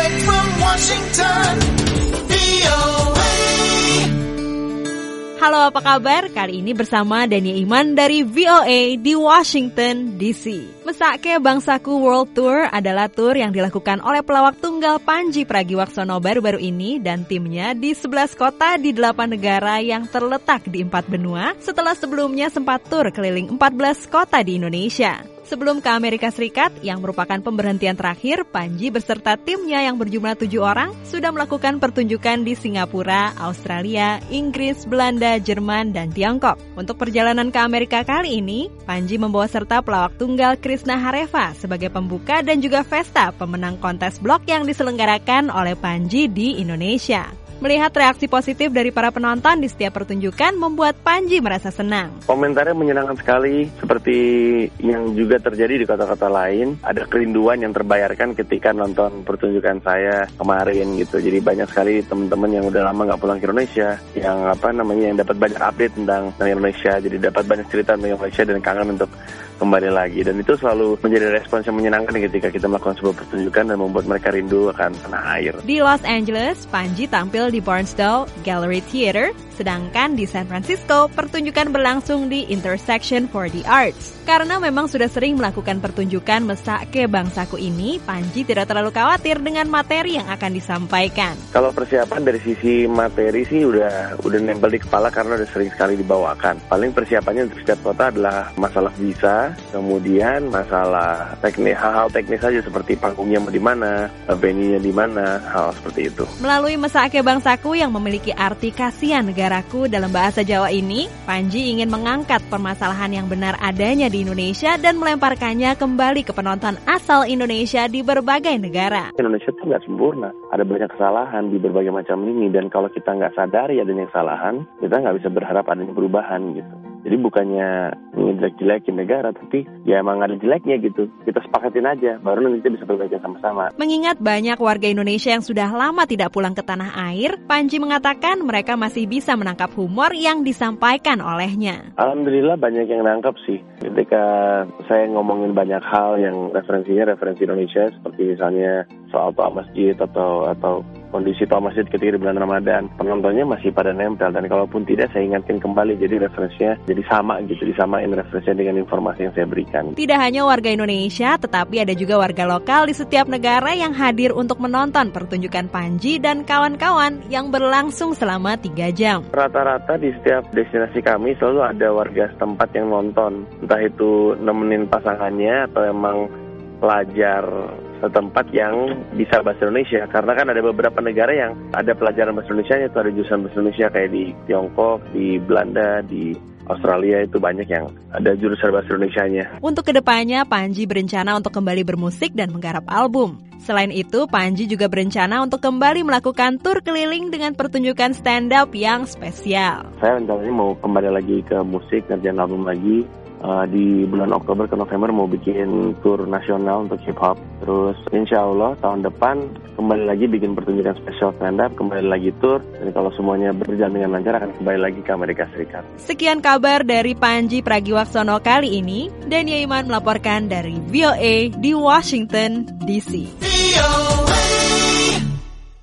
Direct from Washington, VOA. Halo, apa kabar? Kali ini bersama Dania Iman dari VOA di Washington, D.C. Mesake Bangsaku World Tour adalah tour yang dilakukan oleh pelawak tunggal Pandji Pragiwaksono baru-baru ini dan timnya di 11 kota di 8 negara yang terletak di 4 benua setelah sebelumnya sempat tur keliling 14 kota di Indonesia. Sebelum ke Amerika Serikat, yang merupakan pemberhentian terakhir, Pandji beserta timnya yang berjumlah 7 orang sudah melakukan pertunjukan di Singapura, Australia, Inggris, Belanda, Jerman, dan Tiongkok. Untuk perjalanan ke Amerika kali ini, Pandji membawa serta pelawak tunggal Krishna Hareva sebagai pembuka dan juga Vesta, pemenang kontes blok yang diselenggarakan oleh Pandji di Indonesia. Melihat reaksi positif dari para penonton di setiap pertunjukan membuat Pandji merasa senang. Komentarnya menyenangkan sekali, seperti yang juga terjadi di kota-kota lain. Ada kerinduan yang terbayarkan ketika nonton pertunjukan saya kemarin gitu. Jadi banyak sekali teman-teman yang udah lama nggak pulang ke Indonesia, yang dapat banyak update tentang Indonesia. Jadi dapat banyak cerita tentang Indonesia dan kangen untuk kembali lagi. Dan itu selalu menjadi respons yang menyenangkan ketika kita melakukan sebuah pertunjukan dan membuat mereka rindu akan tanah air. Di Los Angeles, Pandji tampil di Barstow Gallery Theater, sedangkan di San Francisco, pertunjukan berlangsung di Intersection for the Arts. Karena memang sudah sering melakukan pertunjukan Mesake Bangsaku ini, Pandji tidak terlalu khawatir dengan materi yang akan disampaikan. Kalau persiapan dari sisi materi sih udah nempel di kepala karena udah sering sekali dibawakan. Paling persiapannya untuk setiap kota adalah masalah visa, kemudian masalah teknis, hal-hal teknis saja seperti panggungnya di mana, venue-nya di mana, hal seperti itu. Melalui Mesake Bangsaku yang memiliki arti kasihan negaraku dalam bahasa Jawa ini, Pandji ingin mengangkat permasalahan yang benar adanya di Indonesia dan melemparkannya kembali ke penonton asal Indonesia di berbagai negara. Indonesia itu nggak sempurna, ada banyak kesalahan di berbagai macam lini, dan kalau kita nggak sadari adanya kesalahan, kita nggak bisa berharap adanya perubahan gitu. Jadi bukannya ngejelek-jelekin negara, tapi ya emang ada jeleknya gitu. Kita sepakatin aja, baru nanti kita bisa berbaikan sama-sama. Mengingat banyak warga Indonesia yang sudah lama tidak pulang ke tanah air, Pandji mengatakan mereka masih bisa menangkap humor yang disampaikan olehnya. Alhamdulillah banyak yang nangkap sih. Ketika saya ngomongin banyak hal yang referensi Indonesia, seperti misalnya soal toa masjid atau kondisi toa masjid ketika di bulan Ramadan, penontonnya masih pada nempel, dan kalaupun tidak saya ingatkan kembali, jadi referensinya jadi sama gitu, disamain referensinya dengan informasi yang saya berikan. Tidak hanya warga Indonesia, tetapi ada juga warga lokal di setiap negara yang hadir untuk menonton pertunjukan Pandji dan kawan-kawan yang berlangsung selama 3 jam. Rata-rata di setiap destinasi kami selalu ada warga setempat yang nonton, entah itu nemenin pasangannya atau emang pelajar setempat yang bisa bahasa Indonesia, karena kan ada beberapa negara yang ada pelajaran bahasa Indonesia, itu ada jurusan bahasa Indonesia kayak di Tiongkok, di Belanda, di Australia, itu banyak yang ada jurusan bahasa Indonesianya. Untuk kedepannya, Pandji berencana untuk kembali bermusik dan menggarap album. Selain itu, Pandji juga berencana untuk kembali melakukan tur keliling dengan pertunjukan stand-up yang spesial. Saya rencananya mau kembali lagi ke musik, ngerjain album lagi. Di bulan Oktober ke November mau bikin tur nasional untuk hip hop. Terus insya Allah tahun depan kembali lagi bikin pertunjukan spesial stand up, kembali lagi tur. Dan kalau semuanya berjalan dengan lancar akan kembali lagi ke Amerika Serikat. Sekian kabar dari Pandji Pragiwaksono kali ini. Dania Iman melaporkan dari VOA di Washington, D.C.